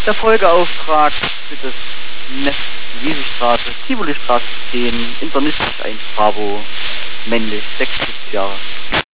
Der Folgeauftrag für das Nest Wiesestraße, Tivoli Straße 10, Internistisch 1 Bravo, männlich, 76 Jahre.